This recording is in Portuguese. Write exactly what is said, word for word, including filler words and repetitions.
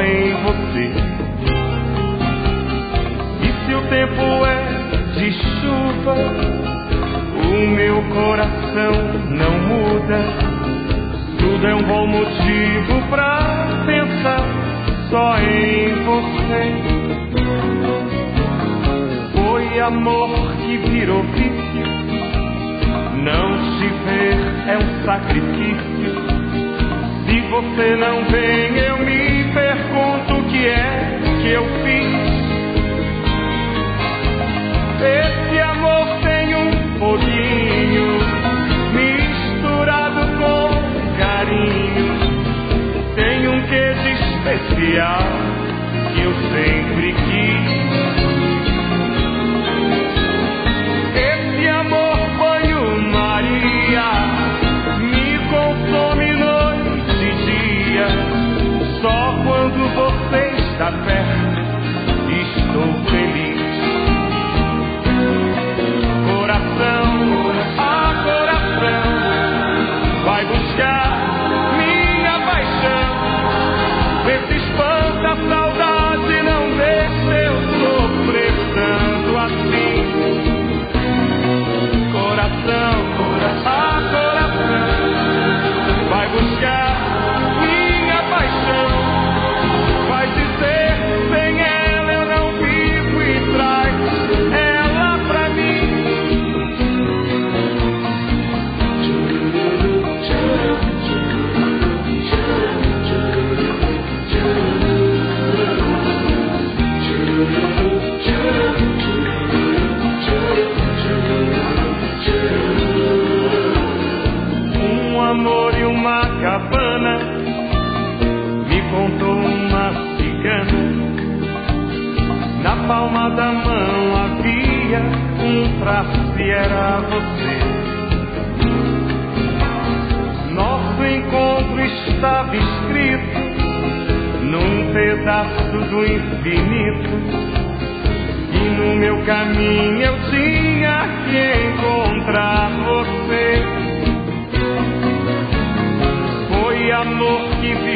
em você. E se o tempo é de chuva, o meu coração não muda. Tudo é um bom motivo pra pensar só em você. Foi amor que virou vício, não te ver é um sacrifício. Se você não vem, eu me pergunto o que é que eu fiz. Esse amor tem um foguinho misturado com carinho. Tem um quê de especial que eu sempre quis. Esse amor banho-maria me consome noite e dia. Só quando você está perto estou feliz. Coração a coração vai buscar minha paixão. Vê se espanta a saudade, não deixa eu sofrer tanto assim. Coração a coração vai buscar minha paixão. Vai dizer, sem ela eu não vivo, e traz ela pra mim. Um amor e uma cabana, me contou uma cigana. Na palma da mão havia um traço e era você. Nosso encontro estava escrito num pedaço do infinito. E no meu caminho eu tinha que encontrar você. Foi amor que